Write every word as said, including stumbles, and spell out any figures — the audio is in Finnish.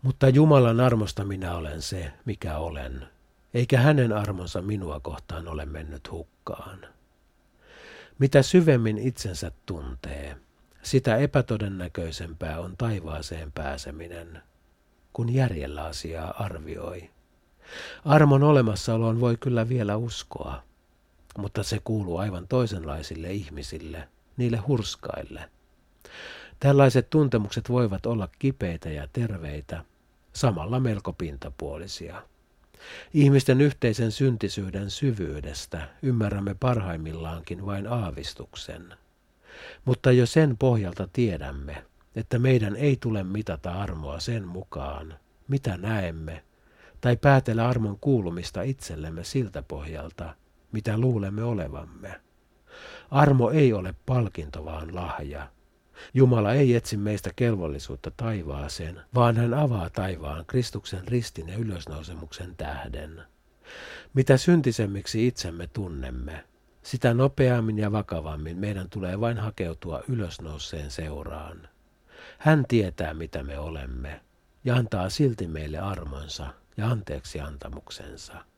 Mutta Jumalan armosta minä olen se, mikä olen, eikä hänen armonsa minua kohtaan ole mennyt hukkaan. Mitä syvemmin itsensä tuntee, sitä epätodennäköisempää on taivaaseen pääseminen, kun järjellä asiaa arvioi. Armon olemassaoloon voi kyllä vielä uskoa, mutta se kuuluu aivan toisenlaisille ihmisille, niille hurskaille. Tällaiset tuntemukset voivat olla kipeitä ja terveitä, samalla melko pintapuolisia. Ihmisten yhteisen syntisyyden syvyydestä ymmärrämme parhaimmillaankin vain aavistuksen. Mutta jo sen pohjalta tiedämme, että meidän ei tule mitata armoa sen mukaan, mitä näemme, tai päätellä armon kuulumista itsellemme siltä pohjalta, mitä luulemme olevamme. Armo ei ole palkinto, vaan lahja. Jumala ei etsi meistä kelvollisuutta taivaaseen, vaan hän avaa taivaan Kristuksen ristin ja ylösnousemuksen tähden. Mitä syntisemmiksi itsemme tunnemme, sitä nopeammin ja vakavammin meidän tulee vain hakeutua ylösnouseen seuraan. Hän tietää, mitä me olemme, ja antaa silti meille armonsa ja anteeksiantamuksensa.